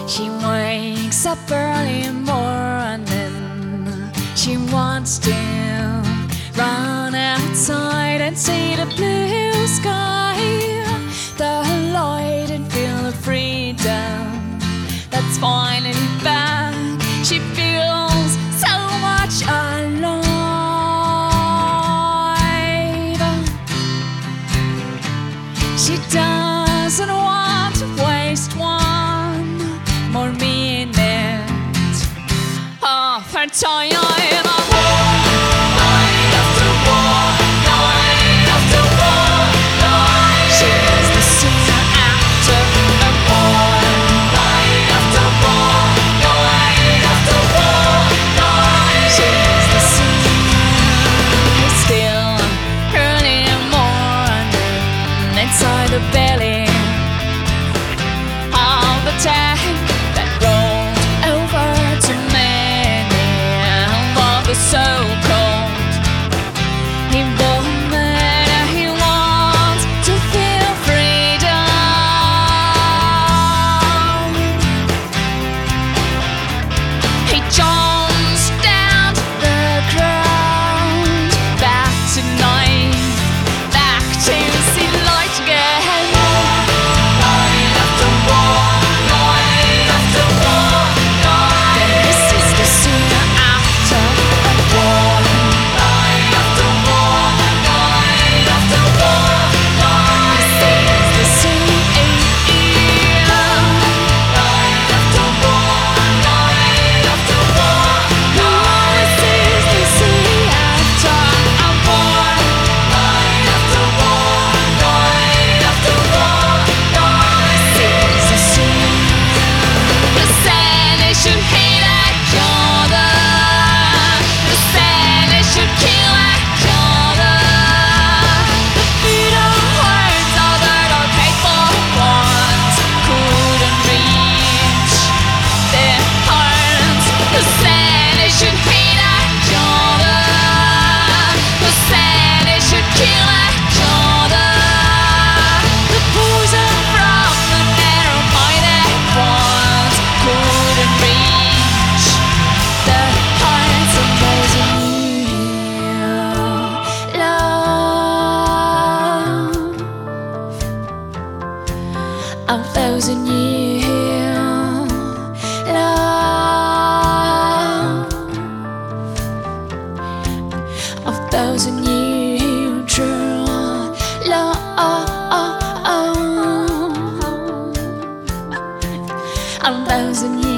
She wakes up early morning. She wants to run outside and see the blue sky, the light, and feel the freedom that's finally back. She feels so much alive. She doesn't want to waste one more minute of her time. Inside the belly of the tank that rolled over too many of the so-called woman. He wants to feel freedom. He jumps down to the ground, back tonight, back to see light again. A thousand year love, a thousand year true love, a thousand years.